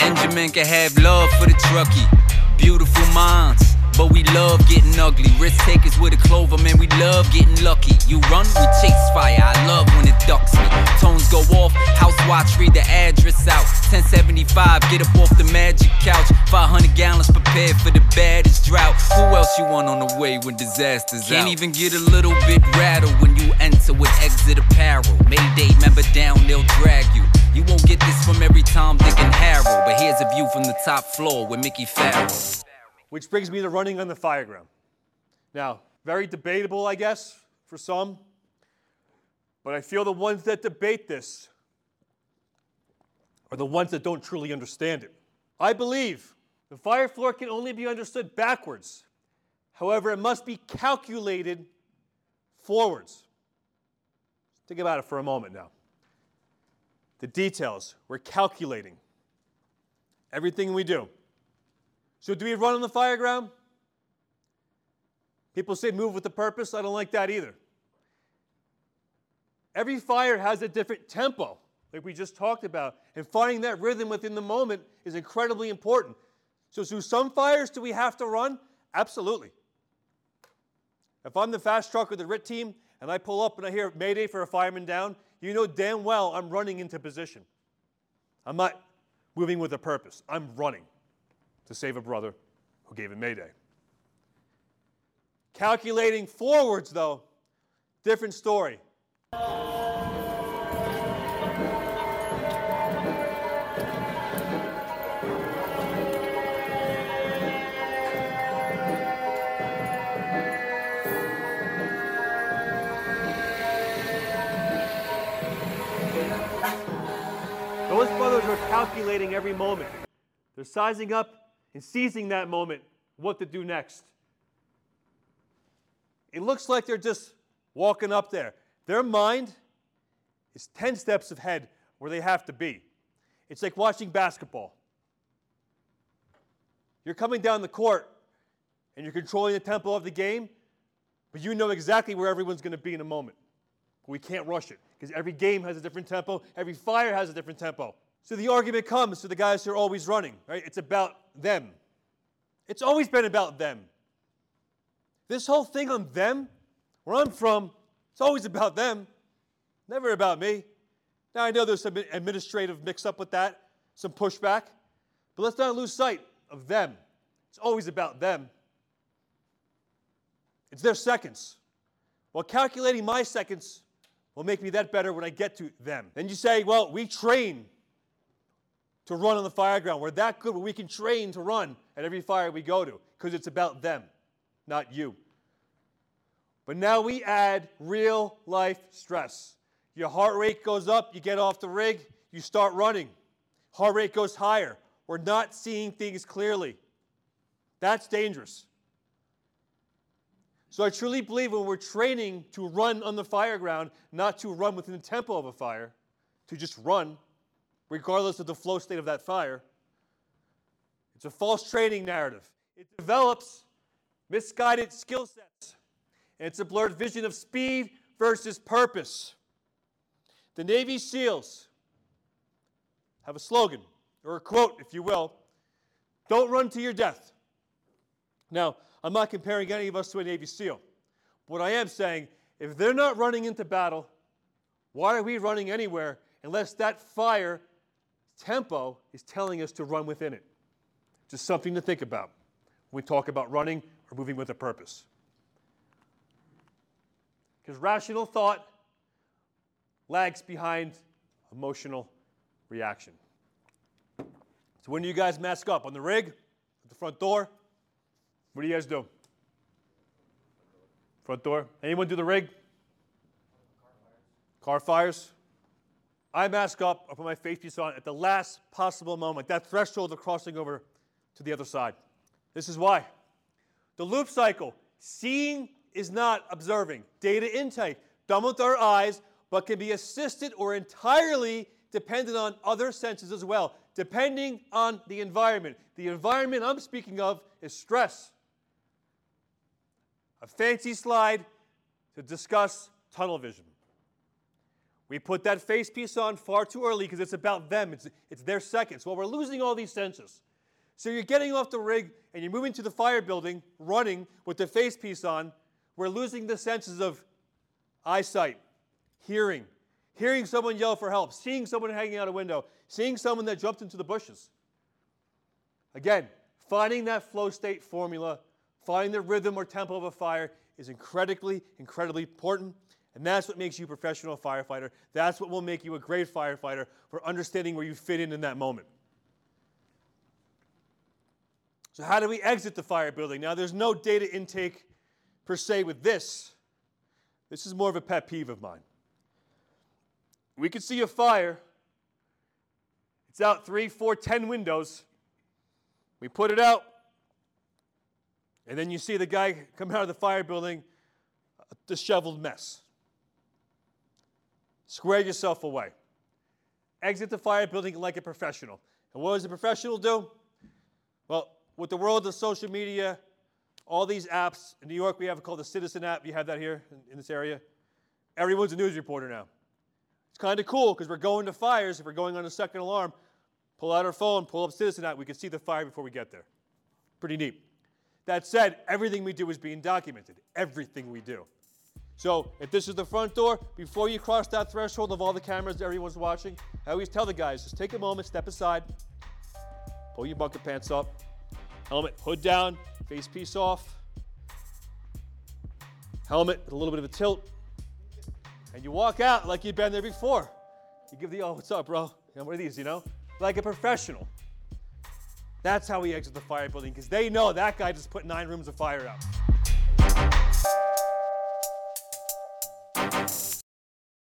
Engine man can have love for the truckie. Beautiful minds, but we love getting ugly. Risk takers with a clover, man, we love getting lucky. You run, we chase fire, I love when it ducks me. Tones go off, house watch, read the address out. 1075, get up off the magic couch. 500 gallons prepared for the baddest drought. Who else you want on the way when disaster's Can't even get a little bit rattled when you enter with exit apparel. Mayday, member down, they'll drag you. You won't get this from every Tom, Dick, and Harold. But here's a view from the top floor with Mickey Farrell. Which brings me to running on the fireground. Now, very debatable, I guess, for some. But I feel the ones that debate this are the ones that don't truly understand it. I believe the fire floor can only be understood backwards. However, it must be calculated forwards. Think about it for a moment now. The details, we're calculating everything we do. So do we run on the fireground? People say move with a purpose. I don't like that either. Every fire has a different tempo, like we just talked about, and finding that rhythm within the moment is incredibly important. So through some fires, do we have to run? Absolutely. If I'm the fast truck or the RIT team, and I pull up and I hear Mayday for a fireman down, you know damn well I'm running into position. I'm not moving with a purpose. I'm running to save a brother who gave a Mayday. Calculating forwards, though, different story. Those brothers are calculating every moment. They're sizing up and seizing that moment, what to do next. It looks like they're just walking up there. Their mind is 10 steps ahead where they have to be. It's like watching basketball. You're coming down the court and you're controlling the tempo of the game, but you know exactly where everyone's going to be in a moment. We can't rush it because every game has a different tempo. Every fire has a different tempo. So the argument comes to the guys who are always running, right? It's about them. It's always been about them. This whole thing on them, where I'm from, it's always about them, never about me. Now I know there's some administrative mix-up with that, some pushback, but let's not lose sight of them. It's always about them. It's their seconds. Well, calculating my seconds will make me that better when I get to them. Then you say, well, we train to run on the fireground. We're that good where we can train to run at every fire we go to because it's about them, not you. But now we add real life stress. Your heart rate goes up, you get off the rig, you start running. Heart rate goes higher. We're not seeing things clearly. That's dangerous. So I truly believe when we're training to run on the fireground, not to run within the tempo of a fire, to just run, regardless of the flow state of that fire, it's a false training narrative. It develops misguided skill sets. And it's a blurred vision of speed versus purpose. The Navy SEALs have a slogan, or a quote, if you will, don't run to your death. Now, I'm not comparing any of us to a Navy SEAL. What I am saying, if they're not running into battle, why are we running anywhere unless that fire tempo is telling us to run within it? Just something to think about when we talk about running or moving with a purpose. Because rational thought lags behind emotional reaction. So when do you guys mask up? On the rig? At the front door? What do you guys do? Front door? Anyone do the rig? Car fires. I mask up, I put my face piece on at the last possible moment, that threshold of crossing over to the other side. This is why. The loop cycle, seeing is not observing. Data intake, done with our eyes, but can be assisted or entirely dependent on other senses as well, depending on the environment. The environment I'm speaking of is stress. A fancy slide to discuss tunnel vision. We put that face piece on far too early because it's about them. It's their seconds. Well, we're losing all these senses. So you're getting off the rig and you're moving to the fire building, running with the face piece on. We're losing the senses of eyesight, hearing someone yell for help, seeing someone hanging out a window, seeing someone that jumped into the bushes. Again, finding that flow state formula, finding the rhythm or tempo of a fire is incredibly important. And that's what makes you a professional firefighter. That's what will make you a great firefighter, for understanding where you fit in that moment. So how do we exit the fire building? Now, there's no data intake per se with this. This is more of a pet peeve of mine. We could see a fire. It's out 3, 4, 10 windows. We put it out. And then you see the guy come out of the fire building, a disheveled mess. Square yourself away. Exit the fire building like a professional. And what does a professional do? Well, with the world of social media, all these apps, in New York we have it called the Citizen app. You have that here in this area. Everyone's a news reporter now. It's kind of cool because we're going to fires. If we're going on a second alarm, pull out our phone, pull up Citizen app. We can see the fire before we get there. Pretty neat. That said, everything we do is being documented. Everything we do. So if this is the front door, before you cross that threshold of all the cameras that everyone's watching, I always tell the guys, just take a moment, step aside, pull your bunker pants up, helmet, hood down, face piece off, helmet with a little bit of a tilt, and you walk out like you've been there before. You give the, oh, what's up, bro? One of these, like a professional. That's how we exit the fire building, because they know that guy just put 9 rooms of fire out.